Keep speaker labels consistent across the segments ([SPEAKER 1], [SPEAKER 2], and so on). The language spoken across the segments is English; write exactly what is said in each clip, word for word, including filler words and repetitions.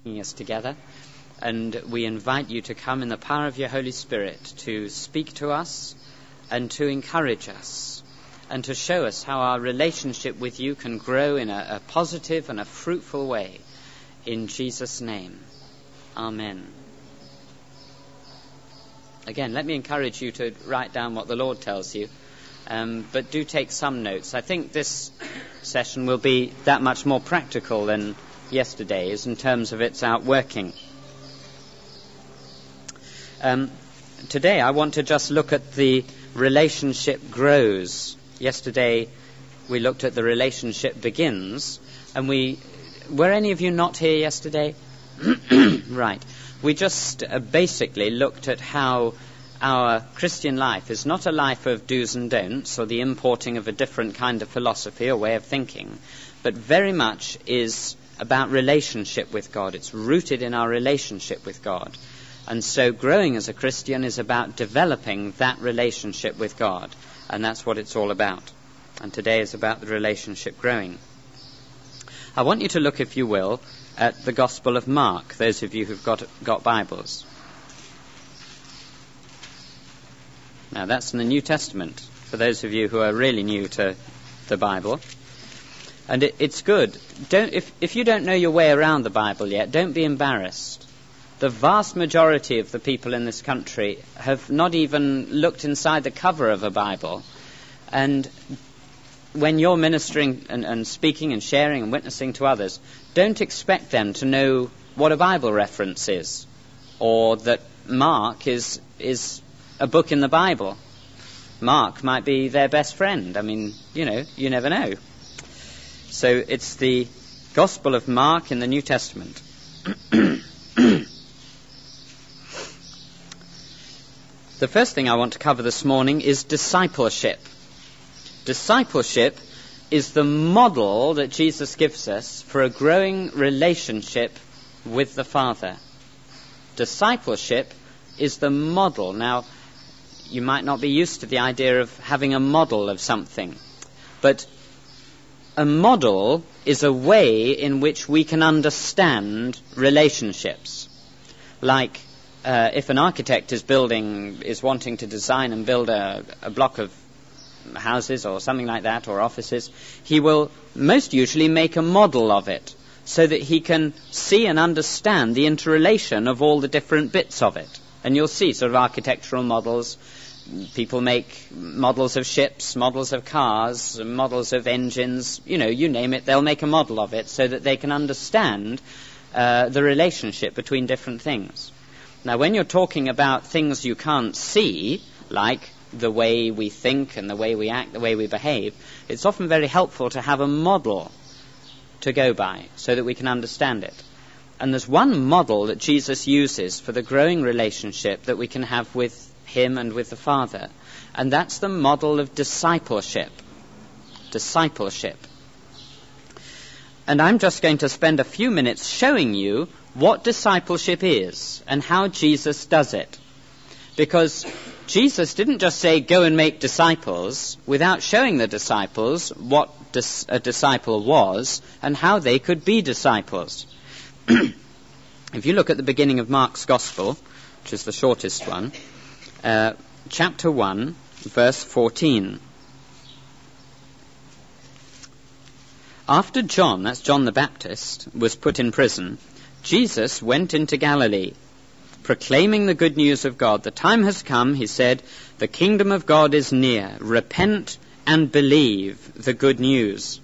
[SPEAKER 1] us together, and we invite you to come in the power of your Holy Spirit to speak to us and to encourage us and to show us how our relationship with you can grow in a, a positive and a fruitful way. In Jesus' name, Amen. Again, let me encourage you to write down what the Lord tells you, um, but do take some notes. I think this session will be that much more practical than yesterday's in terms of its outworking. Um, today I want to just look at the relationship grows. Yesterday we looked at the relationship begins, and we were any of you not here yesterday? Right. We just uh, basically looked at how our Christian life is not a life of do's and don'ts or the importing of a different kind of philosophy or way of thinking, but very much is about relationship with God. It's rooted in our relationship with God. And so growing as a Christian is about developing that relationship with God. And that's what it's all about. And today is about the relationship growing. I want you to look, if you will, at the Gospel of Mark, those of you who've got, got Bibles. Now that's in the New Testament, for those of you who are really new to the Bible. And it, it's good. Don't, if, if you don't know your way around the Bible yet, don't be embarrassed. The vast majority of the people in this country have not even looked inside the cover of a Bible. And when you're ministering and, and speaking and sharing and witnessing to others, don't expect them to know what a Bible reference is, or that Mark is is a book in the Bible. Mark might be their best friend. I mean, you know, you never know. So it's the Gospel of Mark in the New Testament. The first thing I want to cover this morning is discipleship. Discipleship is the model that Jesus gives us for a growing relationship with the Father. Discipleship is the model. Now, you might not be used to the idea of having a model of something, but a model is a way in which we can understand relationships. Like uh, if an architect is building, is wanting to design and build a, a block of houses or something like that, or offices, he will most usually make a model of it so that he can see and understand the interrelation of all the different bits of it. And you'll see sort of architectural models. People make models of ships, models of cars, models of engines, you know, you name it, they'll make a model of it so that they can understand uh, the relationship between different things. Now, when you're talking about things you can't see, like the way we think and the way we act, the way we behave, it's often very helpful to have a model to go by so that we can understand it. And there's one model that Jesus uses for the growing relationship that we can have with him and with the Father, and that's the model of discipleship. Discipleship. And I'm just going to spend a few minutes showing you what discipleship is and how Jesus does it. Because Jesus didn't just say, go and make disciples, without showing the disciples what dis- a disciple was and how they could be disciples. If you look at the beginning of Mark's Gospel, which is the shortest one, uh, chapter one, verse fourteen. After John, that's John the Baptist, was put in prison, Jesus went into Galilee, proclaiming the good news of God. The time has come, he said, the kingdom of God is near. Repent and believe the good news.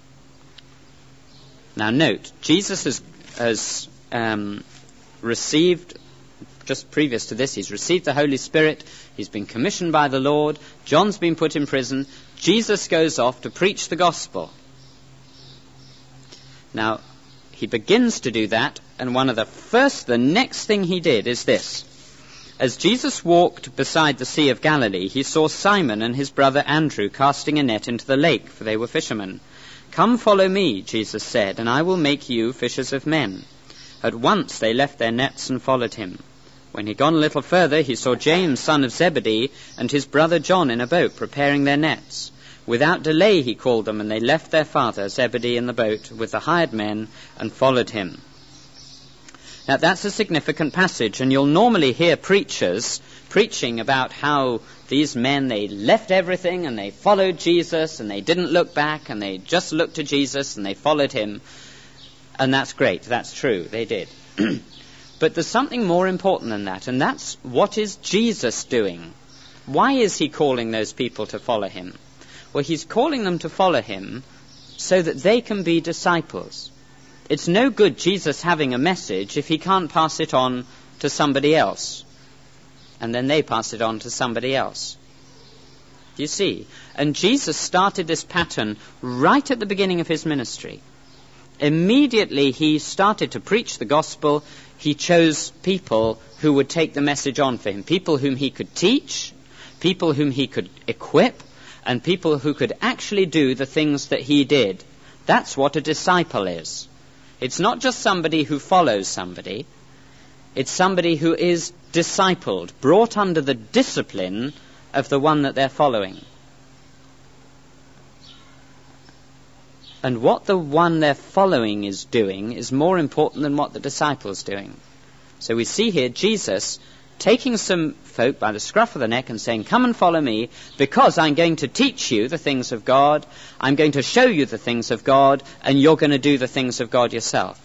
[SPEAKER 1] Now note, Jesus has, has um, received, just previous to this, he's received the Holy Spirit, he's been commissioned by the Lord, John's been put in prison, Jesus goes off to preach the gospel. Now, he begins to do that, and one of the first, the next thing he did is this. As Jesus walked beside the Sea of Galilee, he saw Simon and his brother Andrew casting a net into the lake, for they were fishermen. Come follow me, Jesus said, and I will make you fishers of men. At once they left their nets and followed him. When he'd gone a little further, he saw James, son of Zebedee, and his brother John in a boat, preparing their nets. Without delay he called them, and they left their father Zebedee in the boat with the hired men and followed him. Now, that's a significant passage, and you'll normally hear preachers preaching about how these men, they left everything and they followed Jesus and they didn't look back and they just looked to Jesus and they followed him. And that's great. That's true. They did. But there's something more important than that, and that's what is Jesus doing? Why is he calling those people to follow him? Well, he's calling them to follow him so that they can be disciples. It's no good Jesus having a message if he can't pass it on to somebody else. And then they pass it on to somebody else. You see? And Jesus started this pattern right at the beginning of his ministry. Immediately he started to preach the gospel, he chose people who would take the message on for him. People whom he could teach, people whom he could equip, and people who could actually do the things that he did. That's what a disciple is. It's not just somebody who follows somebody. It's somebody who is discipled, brought under the discipline of the one that they're following. And what the one they're following is doing is more important than what the disciple's doing. So we see here Jesus taking some folk by the scruff of the neck and saying, come and follow me, because I'm going to teach you the things of God, I'm going to show you the things of God, and you're going to do the things of God yourself.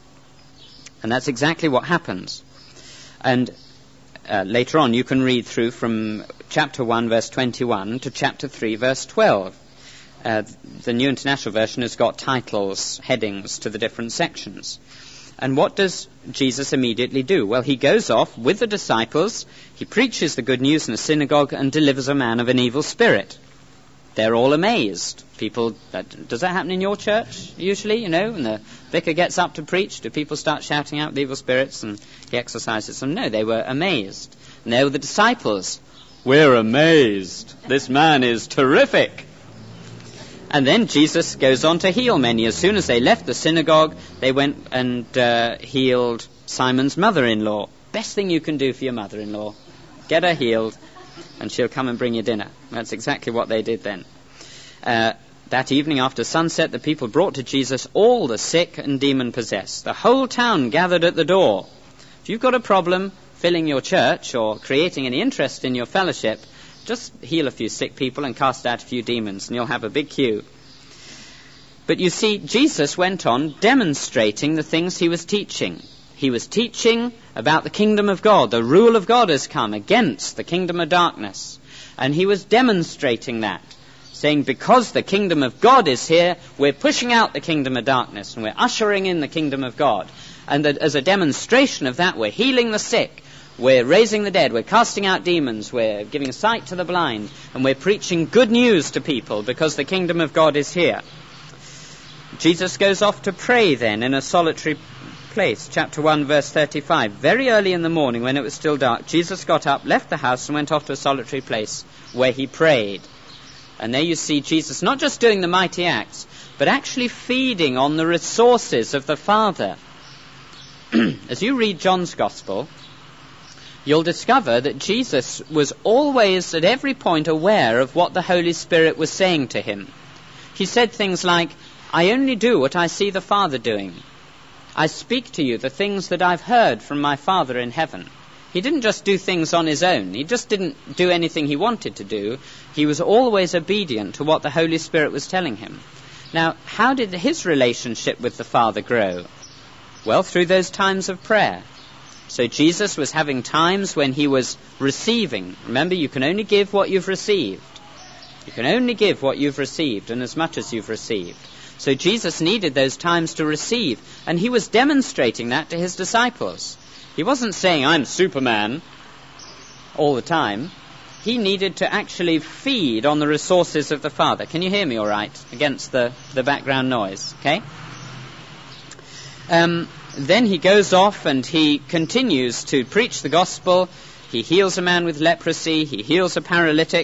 [SPEAKER 1] And that's exactly what happens. And uh, later on you can read through from chapter one, verse twenty-one, to chapter three, verse twelve. Uh, the New International Version has got titles, headings to the different sections. And what does Jesus immediately do? Well, he goes off with the disciples, he preaches the good news in a synagogue and delivers a man of an evil spirit. They're all amazed. People, that, does that happen in your church usually, you know, when the vicar gets up to preach? Do people start shouting out the evil spirits and he exorcises them? No, they were amazed. And they were the disciples. We're amazed. This man is terrific. And then Jesus goes on to heal many. As soon as they left the synagogue, they went and uh, healed Simon's mother-in-law. Best thing you can do for your mother-in-law. Get her healed, and she'll come and bring you dinner. That's exactly what they did then. Uh, that evening after sunset, the people brought to Jesus all the sick and demon-possessed. The whole town gathered at the door. If you've got a problem filling your church or creating any interest in your fellowship, just heal a few sick people and cast out a few demons, and you'll have a big queue. But you see, Jesus went on demonstrating the things he was teaching. He was teaching about the kingdom of God. The rule of God has come against the kingdom of darkness. And he was demonstrating that, saying, because the kingdom of God is here, we're pushing out the kingdom of darkness, and we're ushering in the kingdom of God. And that as a demonstration of that, we're healing the sick, we're raising the dead, we're casting out demons, we're giving sight to the blind, and we're preaching good news to people because the kingdom of God is here. Jesus goes off to pray then in a solitary place. Chapter one, verse thirty-five. Very early in the morning, when it was still dark, Jesus got up, left the house, and went off to a solitary place where he prayed. And there you see Jesus not just doing the mighty acts, but actually feeding on the resources of the Father. As you read John's Gospel, you'll discover that Jesus was always at every point aware of what the Holy Spirit was saying to him. He said things like, I only do what I see the Father doing. I speak to you the things that I've heard from my Father in heaven. He didn't just do things on his own. He just didn't do anything he wanted to do. He was always obedient to what the Holy Spirit was telling him. Now, how did his relationship with the Father grow? Well, through those times of prayer. So Jesus was having times when he was receiving. Remember, you can only give what you've received. You can only give what you've received, and as much as you've received. So Jesus needed those times to receive, and he was demonstrating that to his disciples. He wasn't saying, I'm Superman, all the time. He needed to actually feed on the resources of the Father. Can you hear me all right, against the, the background noise? Okay? Um... Then he goes off and he continues to preach the gospel. He heals a man with leprosy. He heals a paralytic.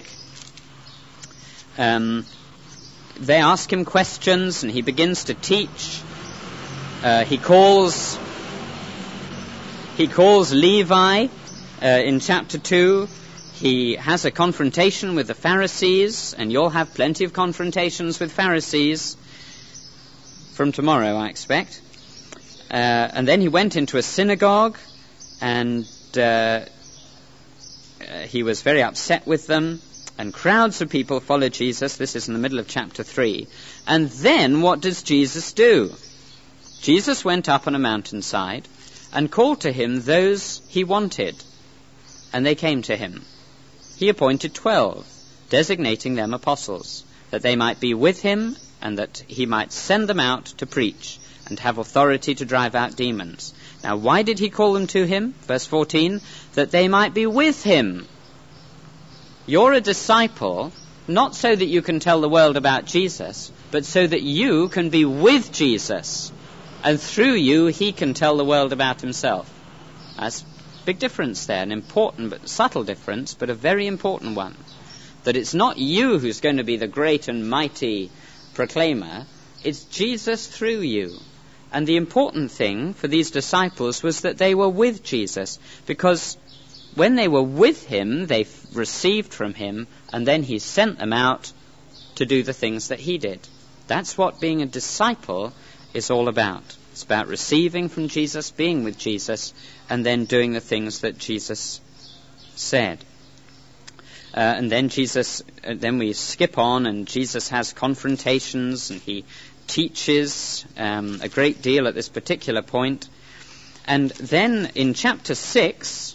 [SPEAKER 1] Um, they ask him questions and he begins to teach. Uh, he calls he calls Levi uh, in chapter two. He has a confrontation with the Pharisees, and you'll have plenty of confrontations with Pharisees from tomorrow, I expect. Uh, and then he went into a synagogue, and uh, uh, he was very upset with them, and crowds of people followed Jesus. This is in the middle of chapter three. And then what does Jesus do? Jesus went up on a mountainside and called to him those he wanted, and they came to him. He appointed twelve, designating them apostles, that they might be with him, and that he might send them out to preach and have authority to drive out demons. Now, why did he call them to him? Verse fourteen, that they might be with him. You're a disciple, not so that you can tell the world about Jesus, but so that you can be with Jesus, and through you he can tell the world about himself. That's a big difference there, an important but subtle difference, but a very important one. That it's not you who's going to be the great and mighty proclaimer, it's Jesus through you. And the important thing for these disciples was that they were with Jesus, because when they were with him, they f- received from him, and then he sent them out to do the things that he did. That's what being a disciple is all about. It's about receiving from Jesus, being with Jesus, and then doing the things that Jesus said. Uh, and then Jesus, uh, then we skip on, and Jesus has confrontations, and he teaches um, a great deal at this particular point. And then in chapter six,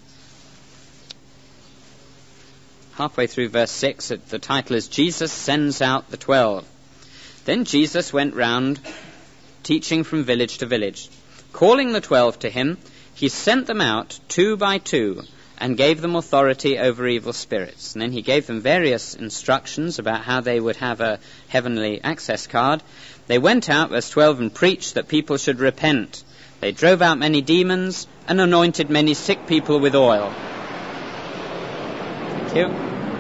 [SPEAKER 1] halfway through verse six, the title is Jesus Sends Out the Twelve. Then Jesus went round teaching from village to village. Calling the twelve to him, he sent them out two by two and gave them authority over evil spirits. And then he gave them various instructions about how they would have a heavenly access card. They went out, verse twelve, and preached that people should repent. They drove out many demons and anointed many sick people with oil. Thank you.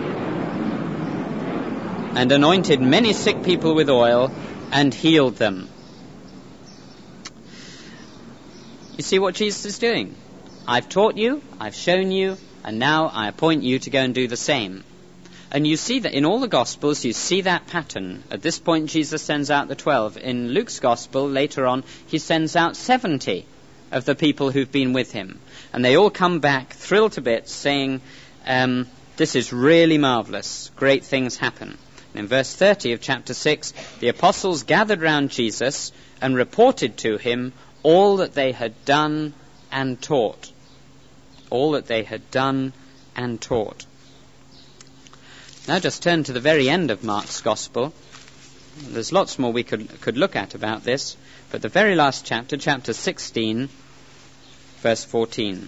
[SPEAKER 1] And anointed many sick people with oil and healed them. You see what Jesus is doing? I've taught you, I've shown you, and now I appoint you to go and do the same. And you see that in all the Gospels, you see that pattern. At this point, Jesus sends out the twelve. In Luke's Gospel, later on, he sends out seventy of the people who've been with him. And they all come back, thrilled to bits, saying, um, this is really marvelous. Great things happen. And in verse thirty of chapter six, the apostles gathered round Jesus and reported to him all that they had done and taught. All that they had done and taught. Now just turn to the very end of Mark's Gospel. There's lots more we could could look at about this, but the very last chapter, chapter sixteen, verse fourteen.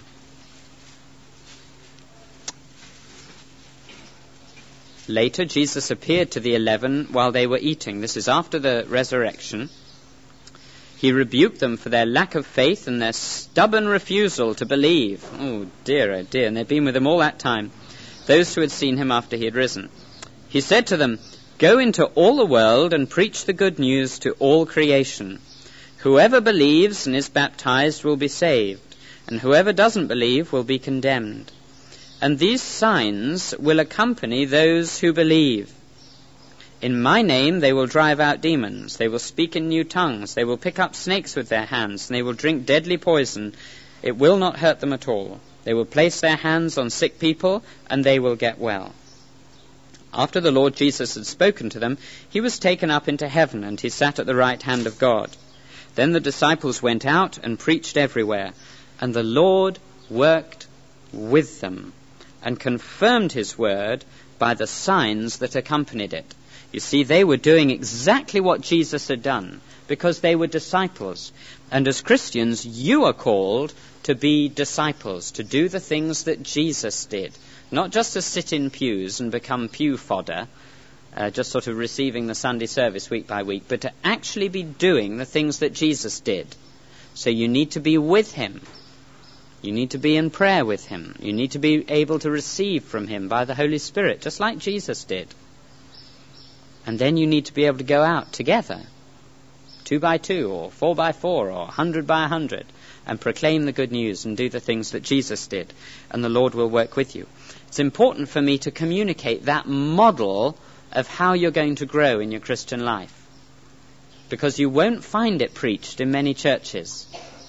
[SPEAKER 1] Later, Jesus appeared to the eleven while they were eating. This is after the resurrection. He rebuked them for their lack of faith and their stubborn refusal to believe. Oh dear, oh dear, and they'd been with him all that time. Those who had seen him after he had risen. He said to them, go into all the world and preach the good news to all creation. Whoever believes and is baptized will be saved, and whoever doesn't believe will be condemned. And these signs will accompany those who believe. In my name they will drive out demons, they will speak in new tongues, they will pick up snakes with their hands, and they will drink deadly poison. It will not hurt them at all. They will place their hands on sick people, and they will get well. After the Lord Jesus had spoken to them, he was taken up into heaven, and he sat at the right hand of God. Then the disciples went out and preached everywhere, and the Lord worked with them, and confirmed his word by the signs that accompanied it. You see, they were doing exactly what Jesus had done, because they were disciples. And as Christians, you are called to be disciples, to do the things that Jesus did. Not just to sit in pews and become pew fodder, uh, just sort of receiving the Sunday service week by week, but to actually be doing the things that Jesus did. So you need to be with him. You need to be in prayer with him. You need to be able to receive from him by the Holy Spirit, just like Jesus did. And then you need to be able to go out together, two by two, or four by four, or a hundred by a hundred, and proclaim the good news and do the things that Jesus did, and the Lord will work with you. It's important for me to communicate that model of how you're going to grow in your Christian life, because you won't find it preached in many churches.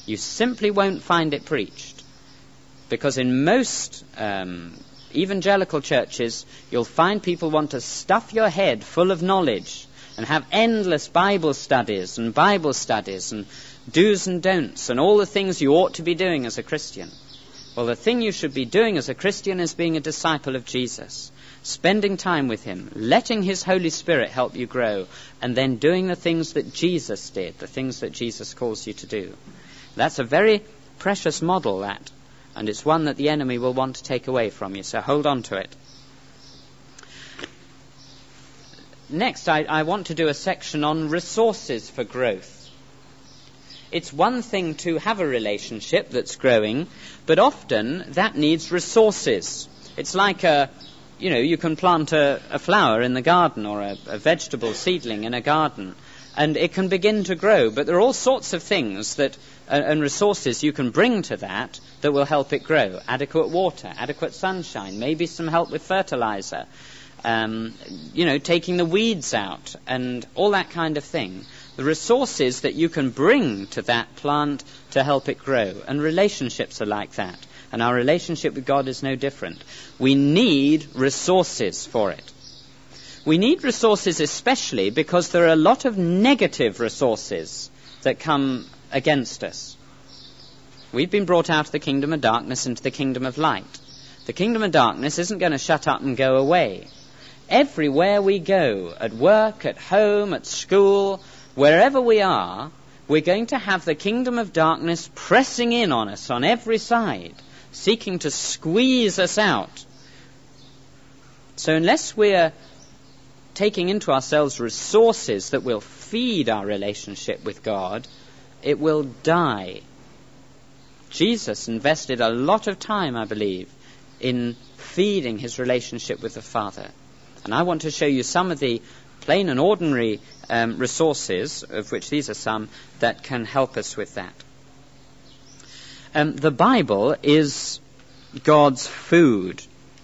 [SPEAKER 1] You simply won't find it preached. Because in most um, evangelical churches, you'll find people want to stuff your head full of knowledge and have endless Bible studies and Bible studies and do's and don'ts and all the things you ought to be doing as a Christian. Well, the thing you should be doing as a Christian is being a disciple of Jesus, spending time with him, letting his Holy Spirit help you grow, and then doing the things that Jesus did, the things that Jesus calls you to do. That's a very precious model, that, and it's one that the enemy will want to take away from you, so hold on to it. Next, I, I want to do a section on resources for growth. It's one thing to have a relationship that's growing, but often that needs resources. It's like a, you know, you can plant a, a flower in the garden or a, a vegetable seedling in a garden, and it can begin to grow, but there are all sorts of things that uh, and resources you can bring to that that will help it grow. Adequate water, adequate sunshine, maybe some help with fertilizer, um, you know, taking the weeds out, and all that kind of thing. The resources that you can bring to that plant to help it grow. And relationships are like that. And our relationship with God is no different. We need resources for it. We need resources especially because there are a lot of negative resources that come against us. We've been brought out of the kingdom of darkness into the kingdom of light. The kingdom of darkness isn't going to shut up and go away. Everywhere we go, at work, at home, at school, wherever we are, we're going to have the kingdom of darkness pressing in on us on every side, seeking to squeeze us out. So unless we're taking into ourselves resources that will feed our relationship with God, it will die. Jesus invested a lot of time, I believe, in feeding his relationship with the Father. And I want to show you some of the plain and ordinary um, resources, of which these are some, that can help us with that. Um, the Bible is God's food.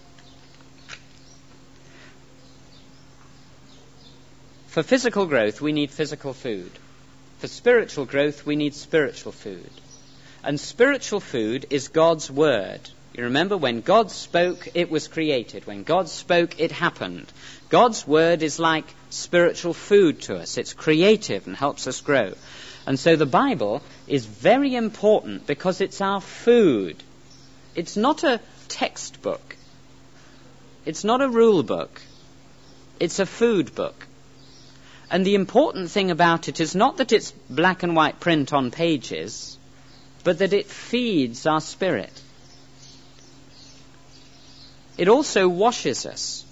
[SPEAKER 1] For physical growth, we need physical food. For spiritual growth, we need spiritual food. And spiritual food is God's Word. You remember, when God spoke, it was created. When God spoke, it happened. God's Word is like spiritual food to us. It's creative and helps us grow. And so the Bible is very important because it's our food. It's not a textbook. It's not a rule book. It's a food book. And the important thing about it is not that it's black and white print on pages, but that it feeds our spirit. It also washes us.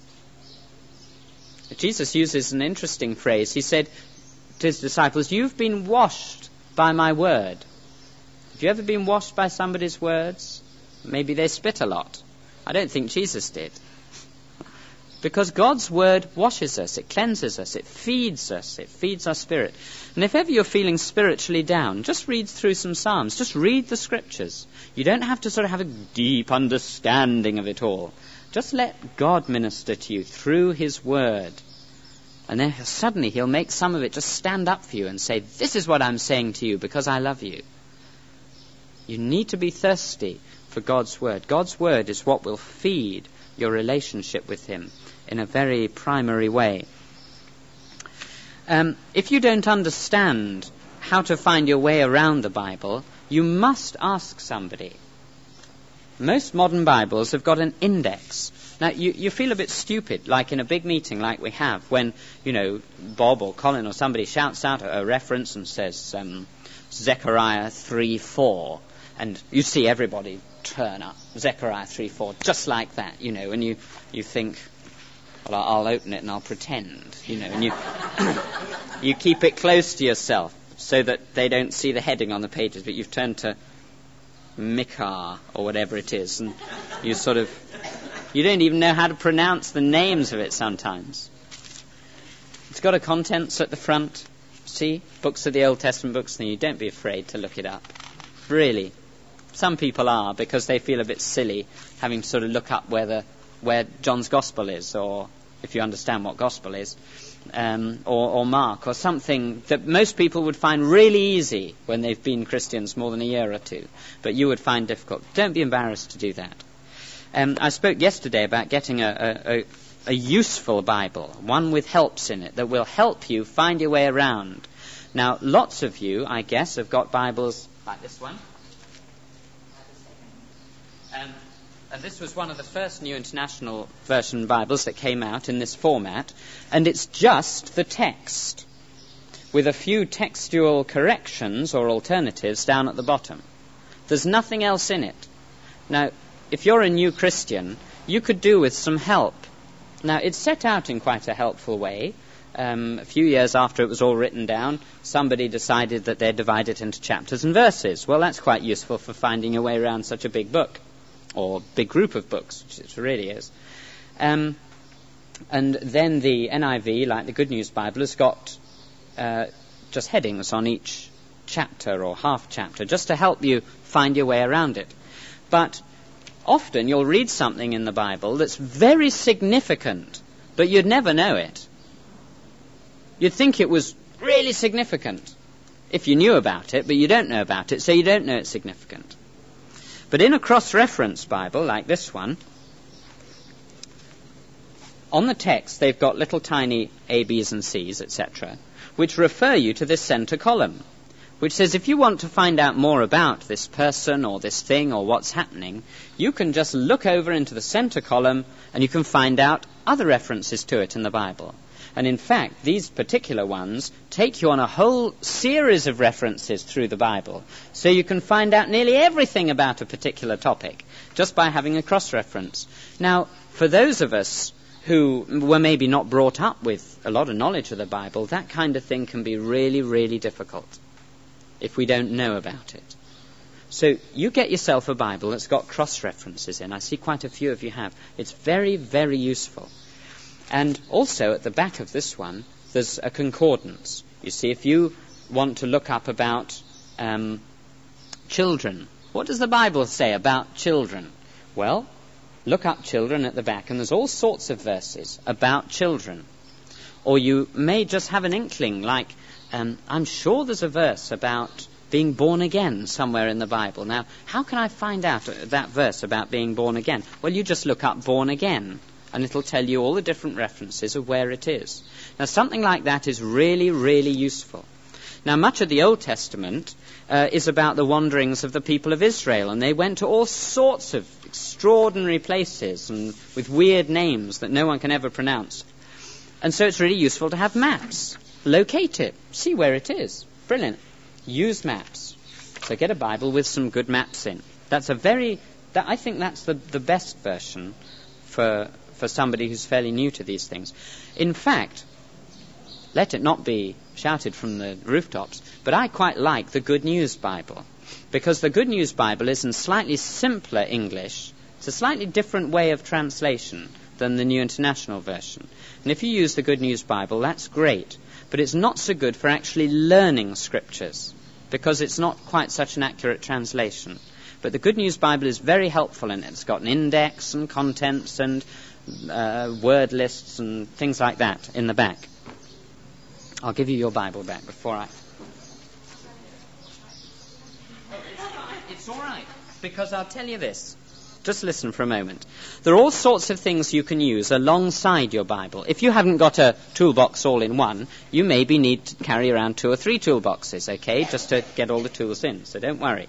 [SPEAKER 1] Jesus uses an interesting phrase. He said to his disciples, "You've been washed by my word." Have you ever been washed by somebody's words? Maybe they spit a lot. I don't think Jesus did. Because God's word washes us, it cleanses us, it feeds us, it feeds our spirit. And if ever you're feeling spiritually down, just read through some Psalms. Just read the scriptures. You don't have to sort of have a deep understanding of it all. Just let God minister to you through his word. And then suddenly he'll make some of it just stand up for you and say, "This is what I'm saying to you because I love you." You need to be thirsty for God's word. God's word is what will feed your relationship with him in a very primary way. Um, if you don't understand how to find your way around the Bible, you must ask somebody. Most modern Bibles have got an index. Now, you, you feel a bit stupid, like in a big meeting like we have, when, you know, Bob or Colin or somebody shouts out a, a reference and says, um, Zechariah three four, and you see everybody turn up, Zechariah three four, just like that, you know, and you, you think, well, I'll open it and I'll pretend, you know, and you, you keep it close to yourself so that they don't see the heading on the pages, but you've turned to Micah or whatever it is, and you sort of, you don't even know how to pronounce the names of it sometimes. It's got a contents at the front, see, books of the Old Testament books, and you don't be afraid to look it up. Really. Some people are, because they feel a bit silly having to sort of look up where, the, where John's Gospel is, or if you understand what Gospel is. um, or, or Mark, or something that most people would find really easy when they've been Christians more than a year or two, but you would find difficult. Don't be embarrassed to do that. Um, I spoke yesterday about getting a, a, a, a useful Bible, one with helps in it, that will help you find your way around. Now, lots of you, I guess, have got Bibles like this one. Um, and this was one of the first New International Version Bibles that came out in this format, and it's just the text, with a few textual corrections or alternatives down at the bottom. There's nothing else in it. Now, if you're a new Christian, you could do with some help. Now, it's set out in quite a helpful way. Um, a few years after it was all written down, somebody decided that they'd divide it into chapters and verses. Well, that's quite useful for finding your way around such a big book, or big group of books, which it really is. Um, and then the N I V, like the Good News Bible, has got uh, just headings on each chapter or half chapter, just to help you find your way around it. But often you'll read something in the Bible that's very significant, but you'd never know it. You'd think it was really significant if you knew about it, but you don't know about it, so you don't know it's significant. But in a cross-reference Bible, like this one, on the text they've got little tiny A, B's and C's, et cetera, which refer you to this center column, which says if you want to find out more about this person or this thing or what's happening, you can just look over into the center column and you can find out other references to it in the Bible. And in fact, these particular ones take you on a whole series of references through the Bible. So you can find out nearly everything about a particular topic just by having a cross-reference. Now, for those of us who were maybe not brought up with a lot of knowledge of the Bible, that kind of thing can be really, really difficult if we don't know about it. So you get yourself a Bible that's got cross-references in. I see quite a few of you have. It's very, very useful. And also at the back of this one, there's a concordance. You see, if you want to look up about um, children, what does the Bible say about children? Well, look up children at the back, and there's all sorts of verses about children. Or you may just have an inkling, like, um, I'm sure there's a verse about being born again somewhere in the Bible. Now, how can I find out that verse about being born again? Well, you just look up born again, and it'll tell you all the different references of where it is. Now, something like that is really, really useful. Now, much of the Old Testament uh, is about the wanderings of the people of Israel, and they went to all sorts of extraordinary places and with weird names that no one can ever pronounce. And so it's really useful to have maps. Locate it. See where it is. Brilliant. Use maps. So get a Bible with some good maps in. That's a very... That, I think that's the, the best version for... for somebody who's fairly new to these things. In fact, let it not be shouted from the rooftops, but I quite like the Good News Bible, because the Good News Bible is in slightly simpler English. It's a slightly different way of translation than the New International Version. And if you use the Good News Bible, that's great, but it's not so good for actually learning scriptures, because it's not quite such an accurate translation. But the Good News Bible is very helpful in it. It's got an index and contents and Uh, word lists and things like that in the back. I'll give you your Bible back before I... It's all right, because I'll tell you this. Just listen for a moment. There are all sorts of things you can use alongside your Bible. If you haven't got a toolbox all in one, you maybe need to carry around two or three toolboxes, okay, just to get all the tools in, so don't worry.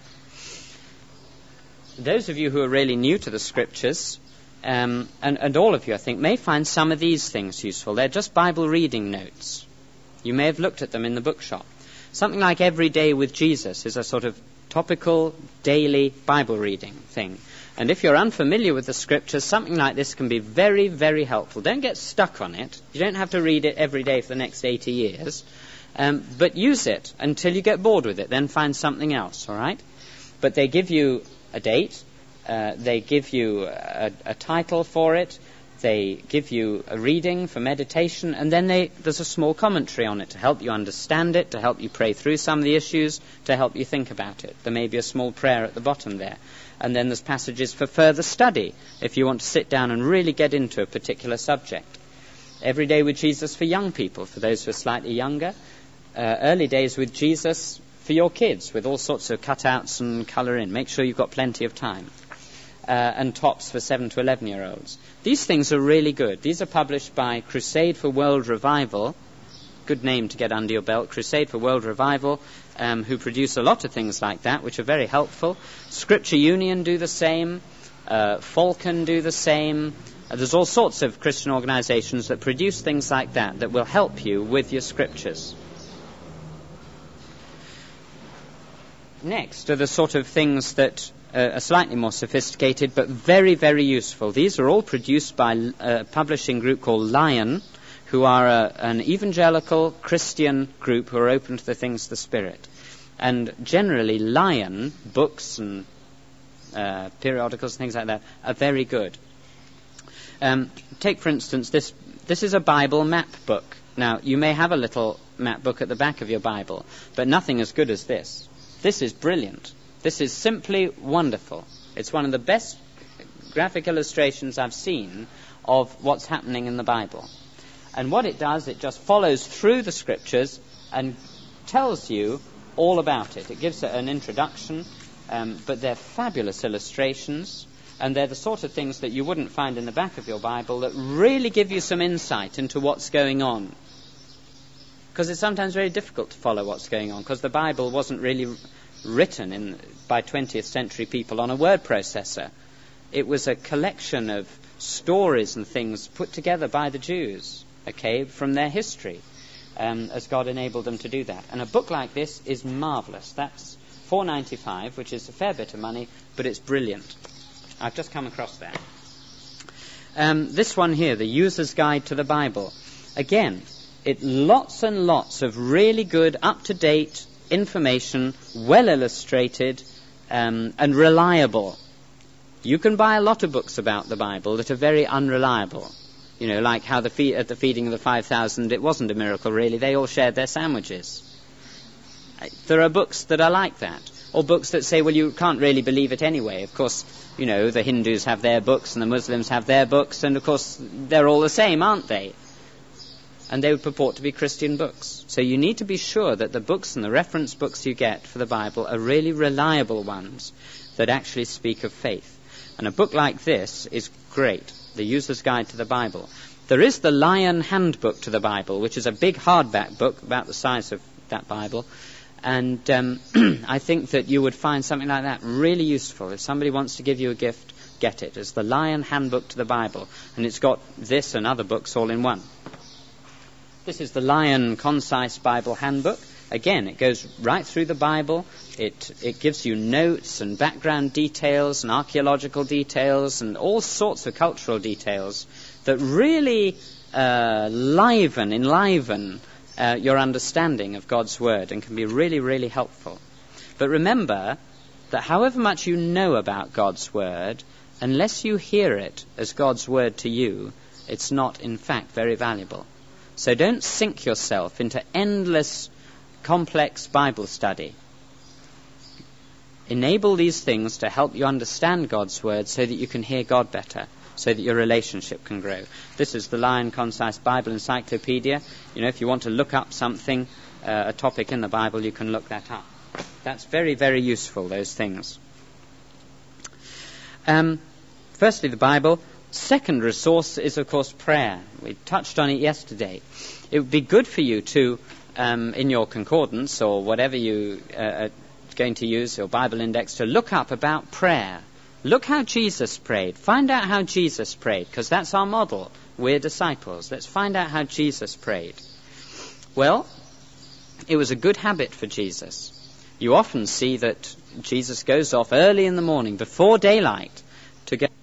[SPEAKER 1] Those of you who are really new to the Scriptures, Um, and, and all of you, I think, may find some of these things useful. They're just Bible reading notes. You may have looked at them in the bookshop. Something like Every Day with Jesus is a sort of topical, daily Bible reading thing. And if you're unfamiliar with the Scriptures, something like this can be very, very helpful. Don't get stuck on it. You don't have to read it every day for the next eighty years. Um, but use it until you get bored with it. Then find something else, all right? But they give you a date. Uh, they give you a, a title for it, they give you a reading for meditation, and then they, there's a small commentary on it to help you understand it, to help you pray through some of the issues, to help you think about it. There may be a small prayer at the bottom there. And then there's passages for further study, if you want to sit down and really get into a particular subject. Every Day with Jesus for young people, for those who are slightly younger. Uh, early Days with Jesus for your kids, with all sorts of cutouts and colour in. Make sure you've got plenty of time. Uh, and Tops for seven to eleven year olds. These things are really good. These are published by Crusade for World Revival. Good name to get under your belt. Crusade for World Revival, um, who produce a lot of things like that, which are very helpful. Scripture Union do the same. Uh, Falcon do the same. Uh, there's all sorts of Christian organizations that produce things like that that will help you with your scriptures. Next are the sort of things that uh, are slightly more sophisticated but very, very useful. These are all produced by a publishing group called Lion, who are a, an evangelical Christian group who are open to the things of the Spirit. And generally, Lion books and uh, periodicals and things like that are very good. Um, take, for instance, this. This is a Bible map book. Now, you may have a little map book at the back of your Bible, but nothing as good as this. This is brilliant. This is simply wonderful. It's one of the best graphic illustrations I've seen of what's happening in the Bible. And what it does, it just follows through the scriptures and tells you all about it. It gives it an introduction, um, but they're fabulous illustrations, and they're the sort of things that you wouldn't find in the back of your Bible that really give you some insight into what's going on. Because it's sometimes very difficult to follow what's going on, because the Bible wasn't really written in, by twentieth century people on a word processor. It was a collection of stories and things put together by the Jews, okay, from their history, um, as God enabled them to do that. And a book like this is marvellous. That's four dollars and ninety-five cents, which is a fair bit of money, but it's brilliant. I've just come across that. Um, this one here, The User's Guide to the Bible. Again, it lots and lots of really good, up-to-date information, well illustrated, um, and reliable. You can buy a lot of books about the Bible that are very unreliable. You know, like how the fe- at the feeding of the five thousand, it wasn't a miracle, really. They all shared their sandwiches. There are books that are like that. Or books that say, well, you can't really believe it anyway. Of course, you know, the Hindus have their books and the Muslims have their books, and of course, they're all the same, aren't they? And they would purport to be Christian books. So you need to be sure that the books and the reference books you get for the Bible are really reliable ones that actually speak of faith. And a book like this is great, The User's Guide to the Bible. There is the Lion Handbook to the Bible, which is a big hardback book about the size of that Bible. And um, I think that you would find something like that really useful. If somebody wants to give you a gift, get it. It's the Lion Handbook to the Bible. And it's got this and other books all in one. This is the Lion Concise Bible Handbook. Again, it goes right through the Bible. It it gives you notes and background details and archaeological details and all sorts of cultural details that really uh, liven, enliven uh, your understanding of God's Word and can be really, really helpful. But remember that however much you know about God's Word, unless you hear it as God's Word to you, it's not, in fact, very valuable. So don't sink yourself into endless, complex Bible study. Enable these things to help you understand God's Word so that you can hear God better, so that your relationship can grow. This is the Lion Concise Bible Encyclopedia. You know, if you want to look up something, uh, a topic in the Bible, you can look that up. That's very, very useful, those things. Um, firstly, the Bible. Second resource is, of course, prayer. We touched on it yesterday. It would be good for you to, um, in your concordance or whatever you uh, are going to use, your Bible index, to look up about prayer. Look how Jesus prayed. Find out how Jesus prayed, because that's our model. We're disciples. Let's find out how Jesus prayed. Well, it was a good habit for Jesus. You often see that Jesus goes off early in the morning, before daylight, to get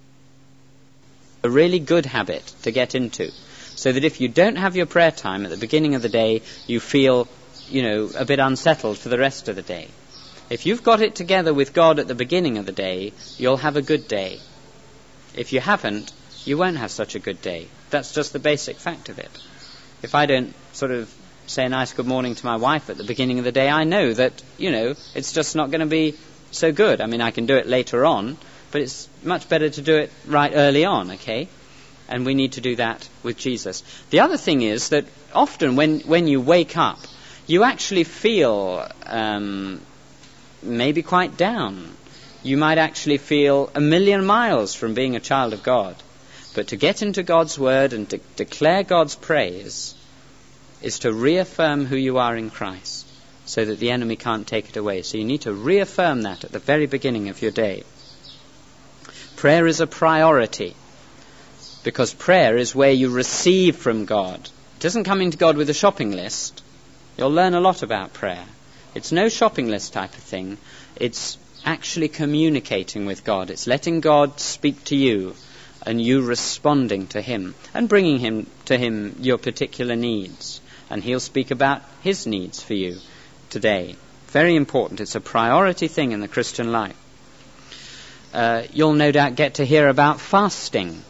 [SPEAKER 1] a really good habit to get into, so that if you don't have your prayer time at the beginning of the day, you feel, you know, a bit unsettled for the rest of the day. If you've got it together with God at the beginning of the day, you'll have a good day. If you haven't, you won't have such a good day. That's just the basic fact of it. If I don't sort of say a nice good morning to my wife at the beginning of the day, I know that, you know, it's just not going to be so good. I mean, I can do it later on, but it's much better to do it right early on, okay? And we need to do that with Jesus. The other thing is that often when, when you wake up, you actually feel um, maybe quite down. You might actually feel a million miles from being a child of God. But to get into God's word and to declare God's praise is to reaffirm who you are in Christ so that the enemy can't take it away. So you need to reaffirm that at the very beginning of your day. Prayer is a priority, because prayer is where you receive from God. It isn't coming to God with a shopping list. You'll learn a lot about prayer. It's no shopping list type of thing. It's actually communicating with God. It's letting God speak to you and you responding to him and bringing him to him your particular needs. And he'll speak about his needs for you today. Very important. It's a priority thing in the Christian life. Uh, you'll no doubt get to hear about fasting.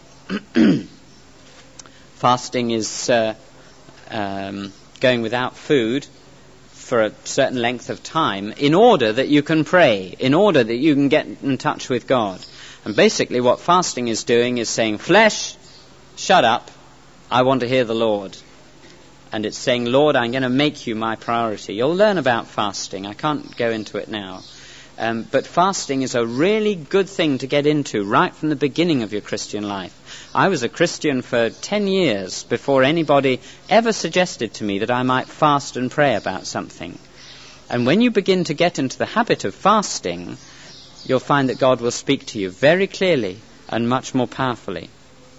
[SPEAKER 1] Fasting is uh, um, going without food for a certain length of time in order that you can pray, in order that you can get in touch with God. And basically what fasting is doing is saying, flesh, shut up, I want to hear the Lord. And it's saying, Lord, I'm going to make you my priority. You'll learn about fasting. I can't go into it now. Um, but fasting is a really good thing to get into right from the beginning of your Christian life. I was a Christian for ten years before anybody ever suggested to me that I might fast and pray about something. And when you begin to get into the habit of fasting, you'll find that God will speak to you very clearly and much more powerfully.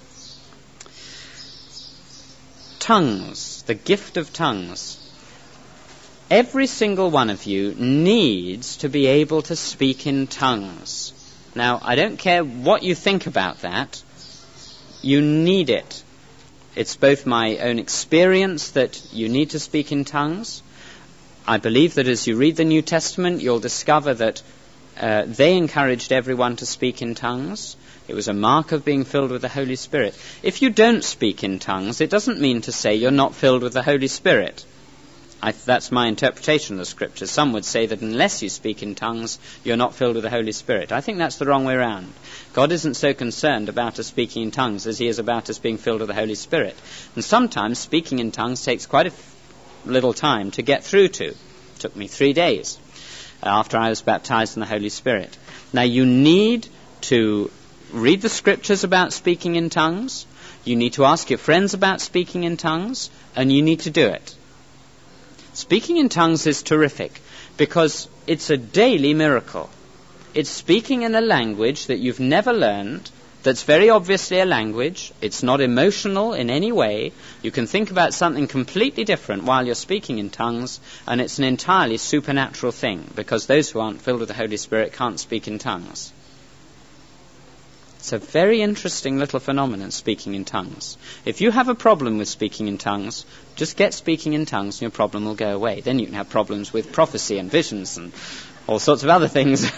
[SPEAKER 1] Tongues, the gift of tongues. Every single one of you needs to be able to speak in tongues. Now, I don't care what you think about that. You need it. It's both my own experience that you need to speak in tongues. I believe that as you read the New Testament, you'll discover that uh, they encouraged everyone to speak in tongues. It was a mark of being filled with the Holy Spirit. If you don't speak in tongues, it doesn't mean to say you're not filled with the Holy Spirit. I, that's my interpretation of the Scriptures. Some would say that unless you speak in tongues, you're not filled with the Holy Spirit. I think that's the wrong way around. God isn't so concerned about us speaking in tongues as he is about us being filled with the Holy Spirit. And sometimes speaking in tongues takes quite a f- little time to get through to. It took me three days after I was baptized in the Holy Spirit. Now you need to read the Scriptures about speaking in tongues. You need to ask your friends about speaking in tongues, and you need to do it. Speaking in tongues is terrific because it's a daily miracle. It's speaking in a language that you've never learned, that's very obviously a language. It's not emotional in any way. You can think about something completely different while you're speaking in tongues, and it's an entirely supernatural thing because those who aren't filled with the Holy Spirit can't speak in tongues. It's a very interesting little phenomenon, speaking in tongues. If you have a problem with speaking in tongues, just get speaking in tongues and your problem will go away. Then you can have problems with prophecy and visions and all sorts of other things.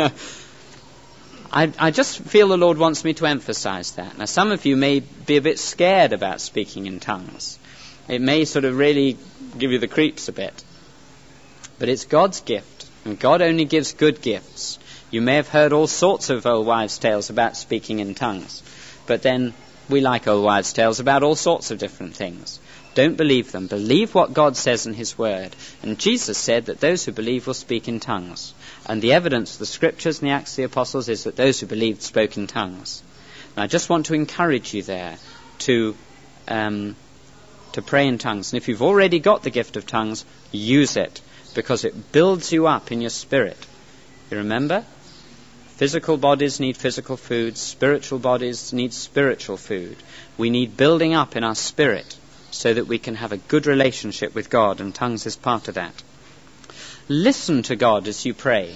[SPEAKER 1] I, I just feel the Lord wants me to emphasize that. Now, some of you may be a bit scared about speaking in tongues. It may sort of really give you the creeps a bit. But it's God's gift, and God only gives good gifts. You may have heard all sorts of old wives' tales about speaking in tongues, but then we like old wives' tales about all sorts of different things. Don't believe them. Believe what God says in his word. And Jesus said that those who believe will speak in tongues. And the evidence of the Scriptures and the Acts of the Apostles is that those who believed spoke in tongues. And I just want to encourage you there to um, to pray in tongues. And if you've already got the gift of tongues, use it, because it builds you up in your spirit. You remember? Physical bodies need physical food. Spiritual bodies need spiritual food. We need building up in our spirit so that we can have a good relationship with God, and tongues is part of that. Listen to God as you pray.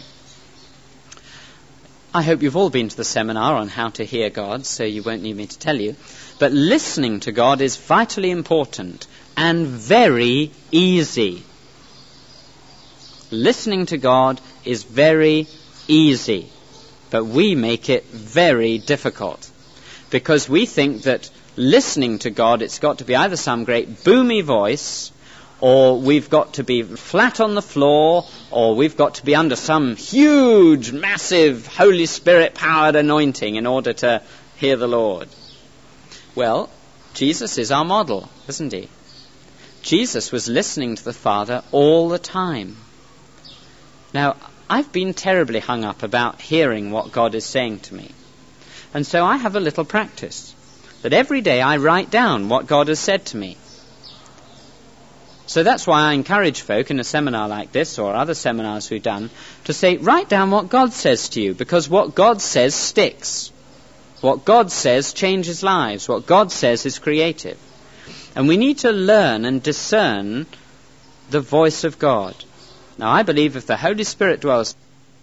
[SPEAKER 1] I hope you've all been to the seminar on how to hear God, so you won't need me to tell you. But listening to God is vitally important and very easy. Listening to God is very easy. But we make it very difficult because we think that listening to God, it's got to be either some great boomy voice, or we've got to be flat on the floor, or we've got to be under some huge, massive, Holy Spirit-powered anointing in order to hear the Lord. Well, Jesus is our model, isn't he? Jesus was listening to the Father all the time. Now, I've been terribly hung up about hearing what God is saying to me. And so I have a little practice, that every day I write down what God has said to me. So that's why I encourage folk in a seminar like this, or other seminars we've done, to say, write down what God says to you, because what God says sticks. What God says changes lives. What God says is creative. And we need to learn and discern the voice of God. Now, I believe if the Holy Spirit dwells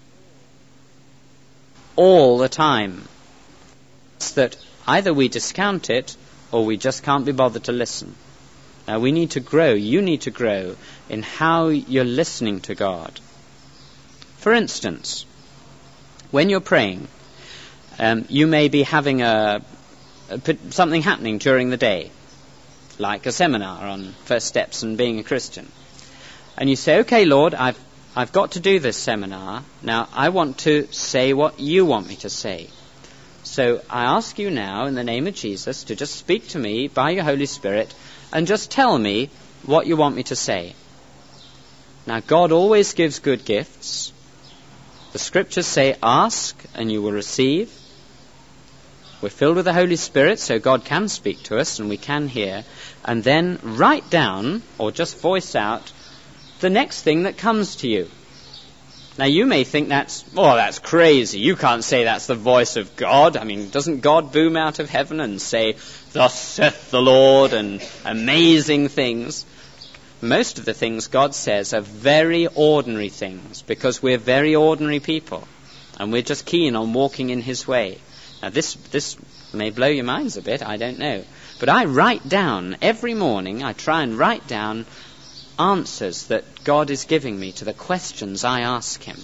[SPEAKER 1] all the time, it's that either we discount it or we just can't be bothered to listen. Now, we need to grow, you need to grow in how you're listening to God. For instance, when you're praying, um, you may be having a, a something happening during the day, like a seminar on first steps and being a Christian. And you say, okay, Lord, I've, I've got to do this seminar. Now, I want to say what you want me to say. So I ask you now, in the name of Jesus, to just speak to me by your Holy Spirit and just tell me what you want me to say. Now, God always gives good gifts. The Scriptures say, ask and you will receive. We're filled with the Holy Spirit, so God can speak to us and we can hear. And then write down, or just voice out, the next thing that comes to you. Now, you may think that's, oh, that's crazy. You can't say that's the voice of God. I mean, doesn't God boom out of heaven and say, thus saith the Lord, and amazing things? Most of the things God says are very ordinary things, because we're very ordinary people, and we're just keen on walking in his way. Now, this, this may blow your minds a bit, I don't know. But I write down, every morning, I try and write down answers that God is giving me to the questions I ask him.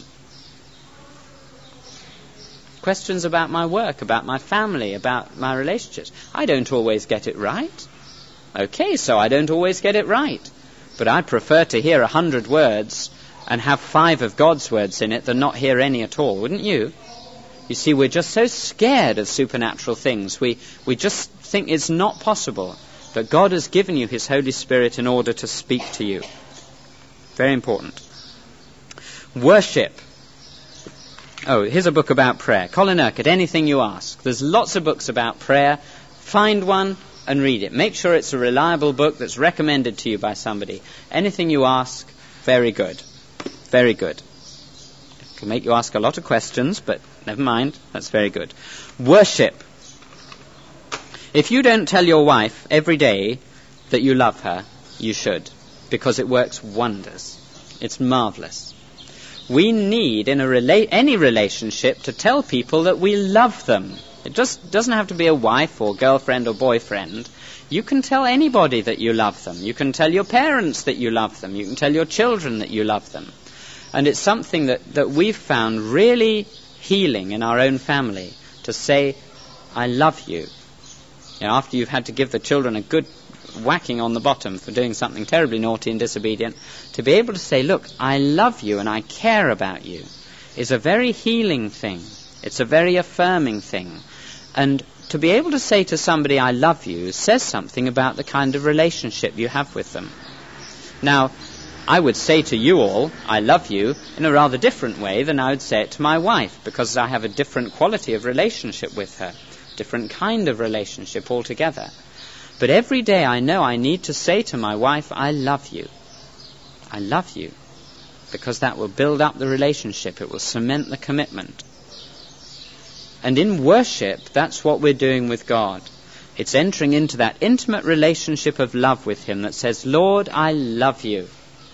[SPEAKER 1] Questions about my work, about my family, about my relationships. I don't always get it right. Okay, so I don't always get it right. But I prefer to hear a hundred words and have five of God's words in it than not hear any at all, wouldn't you? You see, we're just so scared of supernatural things. We, we just think it's not possible. But God has given you his Holy Spirit in order to speak to you. Very important. Worship. Oh, here's a book about prayer. Colin Urquhart, Anything You Ask. There's lots of books about prayer. Find one and read it. Make sure it's a reliable book that's recommended to you by somebody. Anything You Ask, very good. Very good. It can make you ask a lot of questions, but never mind. That's very good. Worship. If you don't tell your wife every day that you love her, you should, because it works wonders. It's marvelous. We need, in a rela- any relationship, to tell people that we love them. It just doesn't have to be a wife or girlfriend or boyfriend. You can tell anybody that you love them. You can tell your parents that you love them. You can tell your children that you love them. And it's something that, that we've found really healing in our own family, to say, I love you. You know, after you've had to give the children a good whacking on the bottom for doing something terribly naughty and disobedient, to be able to say, look, I love you and I care about you, is a very healing thing. It's a very affirming thing. And to be able to say to somebody, I love you, says something about the kind of relationship you have with them. Now, I would say to you all, I love you, in a rather different way than I would say it to my wife, because I have a different quality of relationship with her. Different kind of relationship altogether. But every day I know I need to say to my wife, I love you. I love you. Because that will build up the relationship. It will cement the commitment. And in worship, that's what we're doing with God. It's entering into that intimate relationship of love with him that says, Lord, I love you.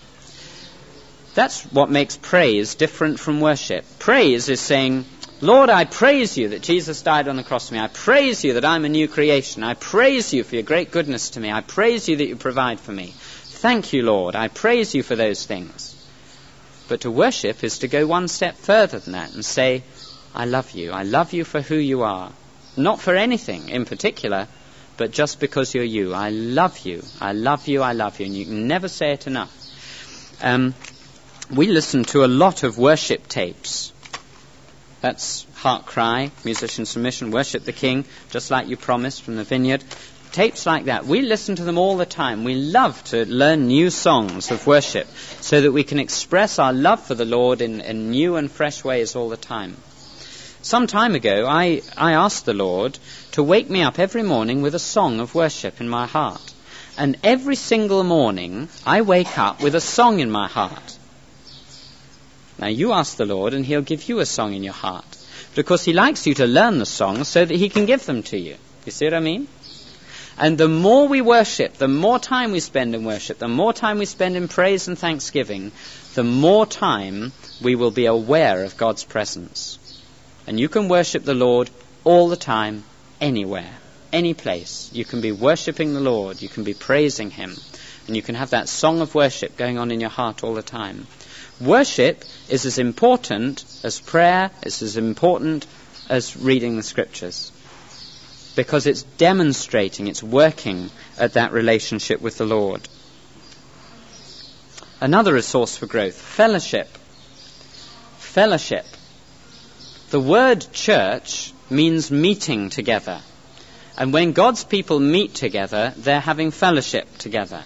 [SPEAKER 1] That's what makes praise different from worship. Praise is saying, Lord, I praise you that Jesus died on the cross for me. I praise you that I'm a new creation. I praise you for your great goodness to me. I praise you that you provide for me. Thank you, Lord. I praise you for those things. But to worship is to go one step further than that and say, I love you. I love you for who you are. Not for anything in particular, but just because you're you. I love you. I love you. I love you. And you can never say it enough. Um, we listen to a lot of worship tapes. That's Heart Cry, Musician Submission, Worship the King, Just Like You Promised from the Vineyard. Tapes like that, we listen to them all the time. We love to learn new songs of worship so that we can express our love for the Lord in, in new and fresh ways all the time. Some time ago, I, I asked the Lord to wake me up every morning with a song of worship in my heart. And every single morning, I wake up with a song in my heart. Now, you ask the Lord, and he'll give you a song in your heart. Because he likes you to learn the songs so that he can give them to you. You see what I mean? And the more we worship, the more time we spend in worship, the more time we spend in praise and thanksgiving, the more time we will be aware of God's presence. And you can worship the Lord all the time, anywhere, any place. You can be worshipping the Lord, you can be praising him, and you can have that song of worship going on in your heart all the time. Worship is as important as prayer, it's as important as reading the scriptures, because it's demonstrating, it's working at that relationship with the Lord. Another resource for growth, fellowship. Fellowship. The word church means meeting together. And when God's people meet together, they're having fellowship together.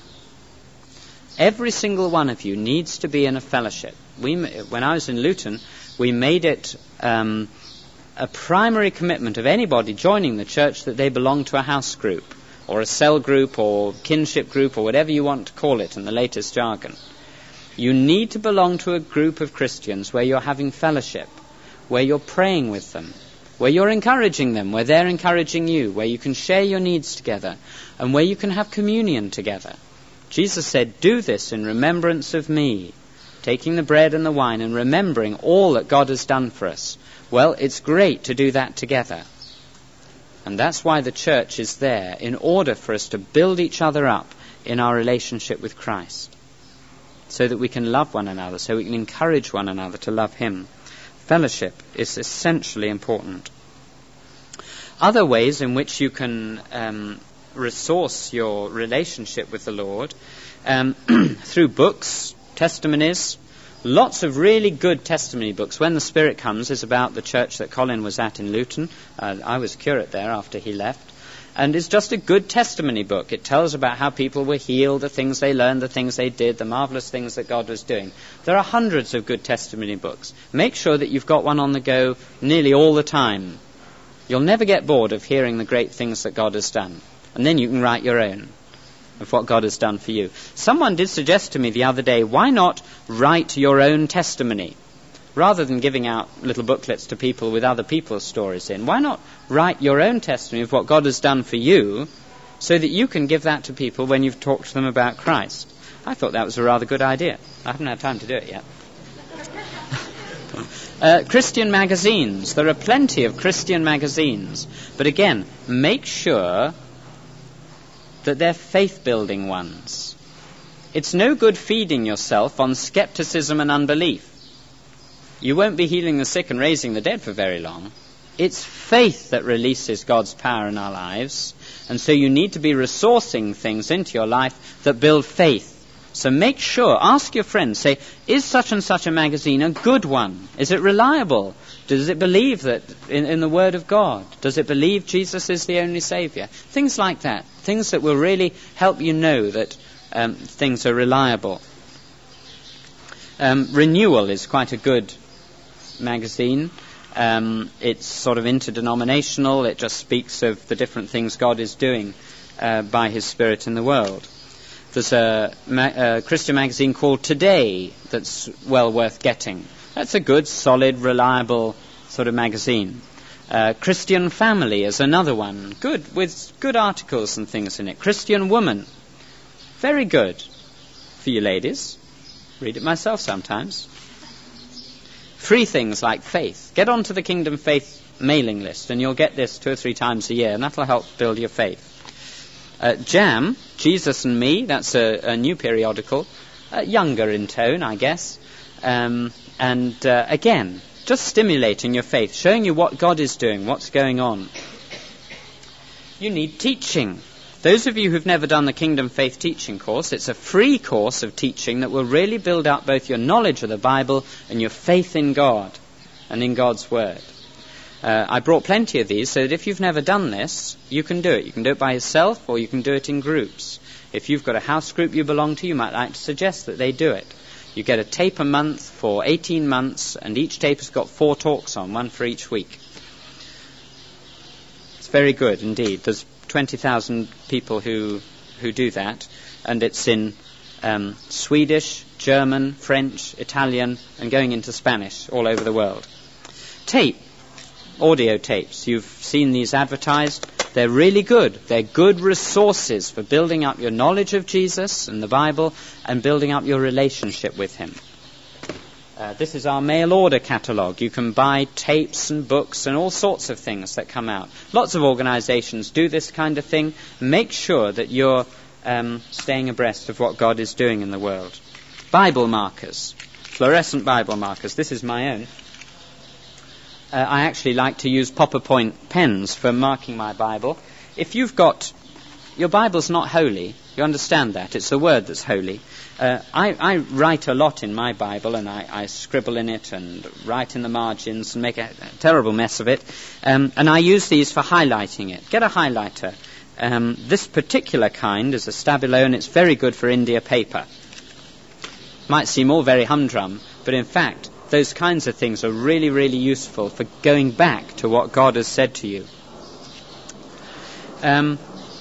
[SPEAKER 1] Every single one of you needs to be in a fellowship. We, when I was in Luton, we made it um, a primary commitment of anybody joining the church that they belong to a house group, or a cell group, or kinship group, or whatever you want to call it in the latest jargon. You need to belong to a group of Christians where you're having fellowship, where you're praying with them, where you're encouraging them, where they're encouraging you, where you can share your needs together, and where you can have communion together. Jesus said, do this in remembrance of me, taking the bread and the wine and remembering all that God has done for us. Well, it's great to do that together. And that's why the church is there, in order for us to build each other up in our relationship with Christ, so that we can love one another, so we can encourage one another to love him. Fellowship is essentially important. Other ways in which you can um, resource your relationship with the Lord, um, through books, testimonies, lots of really good testimony books. When the Spirit Comes is about the church that Colin was at in Luton. Uh, I was curate there after he left. And it's just a good testimony book. It tells about how people were healed, the things they learned, the things they did, the marvelous things that God was doing. There are hundreds of good testimony books. Make sure that you've got one on the go nearly all the time. You'll never get bored of hearing the great things that God has done. And then you can write your own of what God has done for you. Someone did suggest to me the other day, why not write your own testimony? Rather than giving out little booklets to people with other people's stories in, why not write your own testimony of what God has done for you, so that you can give that to people when you've talked to them about Christ? I thought that was a rather good idea. I haven't had time to do it yet. uh, Christian magazines. There are plenty of Christian magazines. But again, make sure that they're faith-building ones. It's no good feeding yourself on skepticism and unbelief. You won't be healing the sick and raising the dead for very long. It's faith that releases God's power in our lives. And so you need to be resourcing things into your life that build faith. So make sure, ask your friends, say, is such and such a magazine a good one? Is it reliable? Does it believe that in, in the Word of God? Does it believe Jesus is the only Saviour? Things like that. Things that will really help you know that um, things are reliable. Um, Renewal is quite a good magazine. Um, it's sort of interdenominational. It just speaks of the different things God is doing uh, by his Spirit in the world. There's a, ma- a Christian magazine called Today that's well worth getting. That's a good, solid, reliable sort of magazine. Uh, Christian Family is another one. Good, with good articles and things in it. Christian Woman. Very good for you ladies. Read it myself sometimes. Free things like Faith. Get onto the Kingdom Faith mailing list and you'll get this two or three times a year, and that'll help build your faith. Uh, Jam, Jesus and Me, that's a, a new periodical, uh, younger in tone, I guess. Um, and uh, again, just stimulating your faith, showing you what God is doing, what's going on. You need teaching. Those of you who've never done the Kingdom Faith teaching course, it's a free course of teaching that will really build up both your knowledge of the Bible and your faith in God. and in God's Word. Uh, I brought plenty of these so that if you've never done this, you can do it. You can do it by yourself or you can do it in groups. If you've got a house group you belong to, you might like to suggest that they do it. You get a tape a month for eighteen months, and each tape has got four talks on, one for each week. It's very good indeed. There's twenty thousand people who who do that, and it's in um, Swedish, German, French, Italian, and going into Spanish all over the world. Tape. Audio tapes. You've seen these advertised. They're really good. They're good resources for building up your knowledge of Jesus and the Bible and building up your relationship with him. Uh, this is our mail order catalogue. You can buy tapes and books and all sorts of things that come out. Lots of organizations do this kind of thing. Make sure that you're um, staying abreast of what God is doing in the world. Bible markers. Fluorescent Bible markers. This is my own. Uh, I actually like to use Popper Point pens for marking my Bible. If you've got... Your Bible's not holy. You understand that. It's the Word that's holy. Uh, I, I write a lot in my Bible, and I, I scribble in it and write in the margins and make a, a terrible mess of it. Um, and I use these for highlighting it. Get a highlighter. Um, this particular kind is a Stabilo, and it's very good for India paper. Might seem all very humdrum, but in fact... those kinds of things are really, really useful for going back to what God has said to you. Um,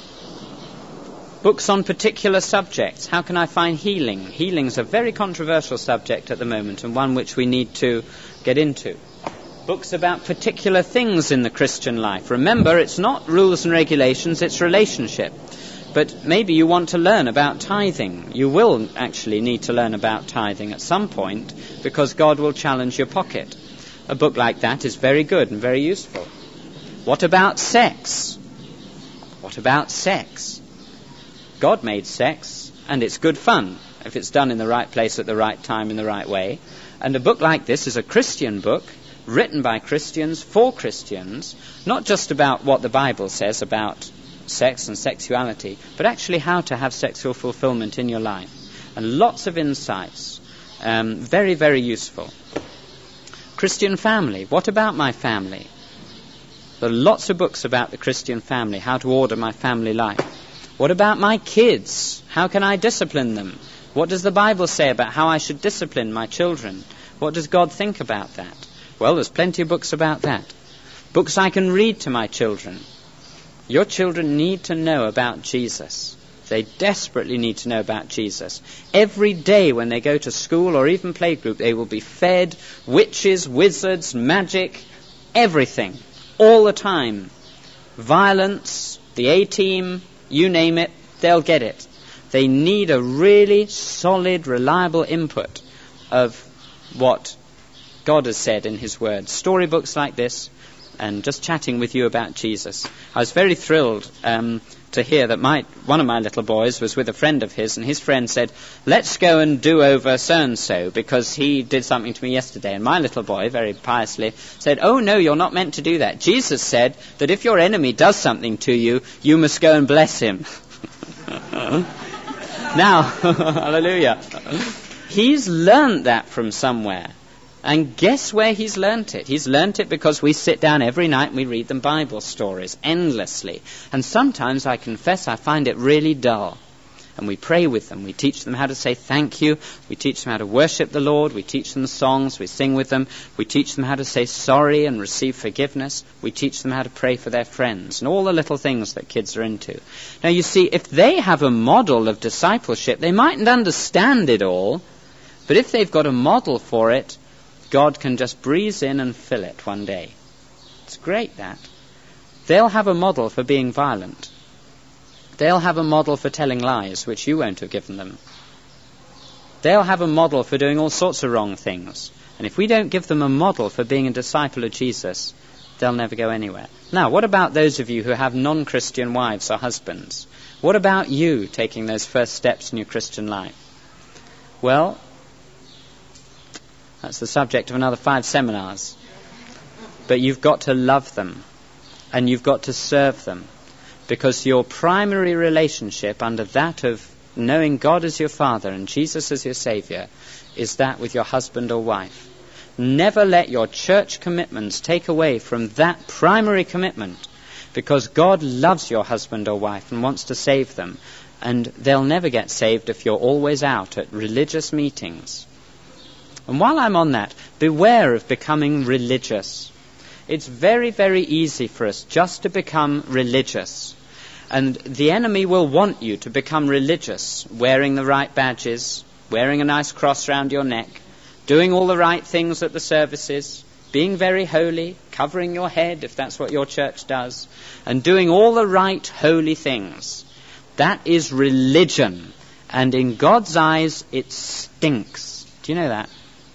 [SPEAKER 1] books on particular subjects. How can I find healing? Healing is a very controversial subject at the moment, and one which we need to get into. Books about particular things in the Christian life. Remember, it's not rules and regulations, it's relationship. But maybe you want to learn about tithing. You will actually need to learn about tithing at some point because God will challenge your pocket. A book like that is very good and very useful. What about sex? What about sex? God made sex, and it's good fun if it's done in the right place at the right time in the right way. And a book like this is a Christian book, written by Christians for Christians, not just about what the Bible says about sex and sexuality, but actually how to have sexual fulfillment in your life. And lots of insights. Um, very, very useful. Christian family. What about my family? There are lots of books about the Christian family, how to order my family life. What about my kids? How can I discipline them? What does the Bible say about how I should discipline my children? What does God think about that? Well, there's plenty of books about that. Books I can read to my children. Your children need to know about Jesus. They desperately need to know about Jesus. Every day when they go to school or even playgroup, they will be fed witches, wizards, magic, everything, all the time. Violence, the A-team, you name it, they'll get it. They need a really solid, reliable input of what God has said in his word. Storybooks like this, and just chatting with you about Jesus. I was very thrilled um, to hear that my one of my little boys was with a friend of his, and his friend said, let's go and do over so-and-so, because he did something to me yesterday. And my little boy, very piously, said, oh no, you're not meant to do that. Jesus said that if your enemy does something to you, you must go and bless him. Now, hallelujah. He's learned that from somewhere. And guess where he's learnt it? He's learnt it because we sit down every night and we read them Bible stories endlessly. And sometimes, I confess, I find it really dull. And we pray with them. We teach them how to say thank you. We teach them how to worship the Lord. We teach them songs. We sing with them. We teach them how to say sorry and receive forgiveness. We teach them how to pray for their friends and all the little things that kids are into. Now, you see, if they have a model of discipleship, they mightn't understand it all. But if they've got a model for it, God can just breeze in and fill it one day. It's great, that. They'll have a model for being violent. They'll have a model for telling lies, which you won't have given them. They'll have a model for doing all sorts of wrong things. And if we don't give them a model for being a disciple of Jesus, they'll never go anywhere. Now, what about those of you who have non-Christian wives or husbands? What about you taking those first steps in your Christian life? Well, that's the subject of another five seminars. But you've got to love them, and you've got to serve them, because your primary relationship under that of knowing God as your Father and Jesus as your Saviour is that with your husband or wife. Never let your church commitments take away from that primary commitment, because God loves your husband or wife and wants to save them, and they'll never get saved if you're always out at religious meetings. And while I'm on that, beware of becoming religious. It's very, very easy for us just to become religious. And the enemy will want you to become religious, wearing the right badges, wearing a nice cross round your neck, doing all the right things at the services, being very holy, covering your head if that's what your church does, and doing all the right holy things. That is religion. And in God's eyes, it stinks. Do you know that?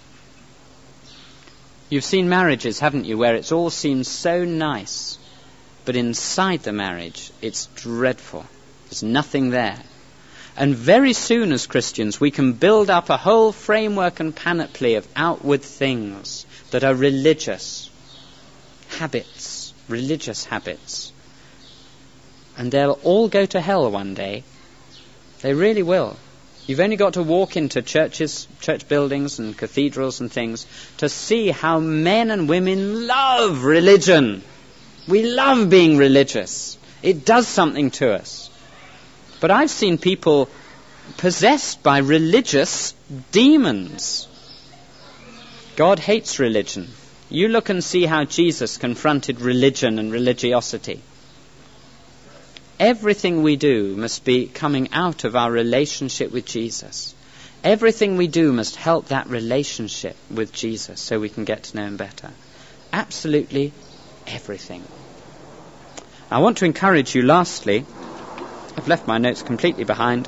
[SPEAKER 1] You've seen marriages, haven't you, where it all seems so nice, but inside the marriage, it's dreadful. There's nothing there. And very soon as Christians, we can build up a whole framework and panoply of outward things that are religious habits, religious habits. And they'll all go to hell one day. They really will. You've only got to walk into churches, church buildings and cathedrals and things to see how men and women love religion. We love being religious. It does something to us. But I've seen people possessed by religious demons. God hates religion. You look and see how Jesus confronted religion and religiosity. Everything we do must be coming out of our relationship with Jesus. Everything we do must help that relationship with Jesus so we can get to know him better. Absolutely everything. I want to encourage you, lastly, I've left my notes completely behind.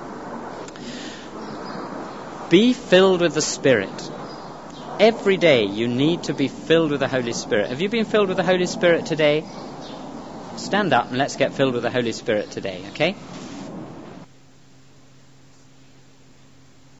[SPEAKER 1] Be filled with the Spirit. Every day you need to be filled with the Holy Spirit. Have you been filled with the Holy Spirit today? Stand up and let's get filled with the Holy Spirit today, okay?